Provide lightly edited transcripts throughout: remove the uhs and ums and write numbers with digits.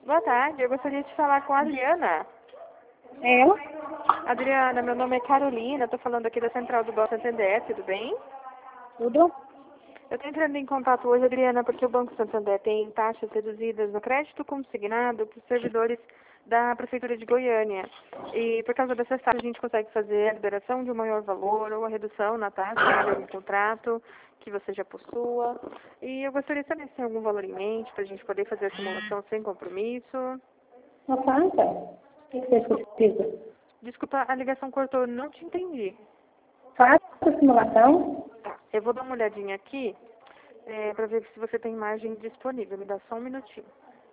Boa tarde, eu gostaria de falar com a Adriana. É ela? Adriana, meu nome é Carolina, estou falando aqui da Central do Banco Santander, tudo bem? Tudo? Eu estou entrando em contato hoje, Adriana, porque o Banco Santander tem taxas reduzidas no crédito consignado para os servidores da Prefeitura de Goiânia. E por causa dessas taxas a gente consegue fazer a liberação de um maior valor ou a redução na taxa de algum contrato que você já possua. E eu gostaria de saber se tem algum valor em mente para a gente poder fazer a simulação sem compromisso. Uma carta? O que você precisa? Desculpa, a ligação cortou, eu não te entendi. Faça a simulação? Tá, eu vou dar uma olhadinha aqui para ver se você tem imagem disponível. Me dá só um minutinho.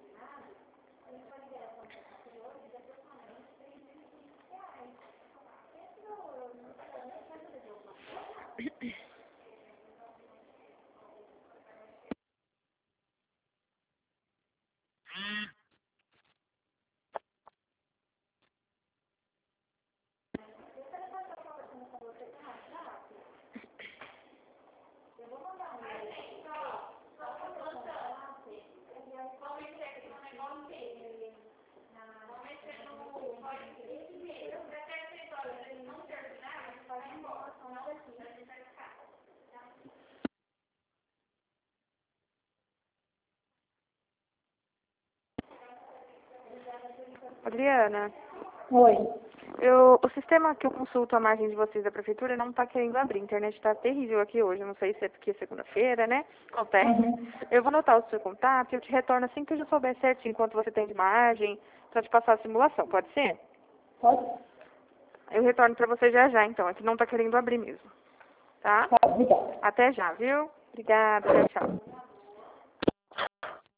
Adriana, Oi. o sistema que eu consulto a margem de vocês da prefeitura não está querendo abrir. A internet está terrível aqui hoje. Eu não sei se é porque é segunda-feira, né? Acontece. Uhum. Eu vou anotar o seu contato e eu te retorno assim que eu já souber certinho quanto você tem de margem para te passar a simulação. Pode ser? Pode? Eu retorno para você já já, então. É que não está querendo abrir mesmo. Tá? Tá, obrigada. Até já, viu? Obrigada. Tchau, tchau.